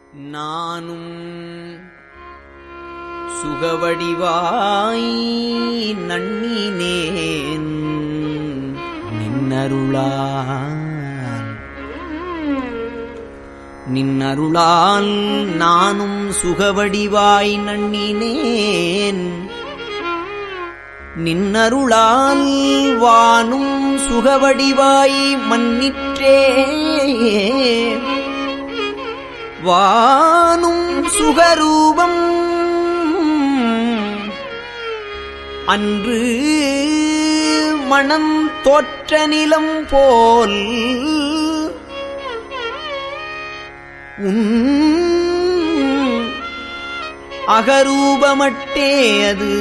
நானும் சுகவடிவாய் நண்ணினேன் நின்னருளால் நானும் சுகவடிவாய் நண்ணினேன் நின்னருளால் வானும் சுகவடிவாய் மன்னிற்றே வானும் சுகரூபம் அன்று மணம் தோற்ற நிலம் போல் அகரூபமட்டே அது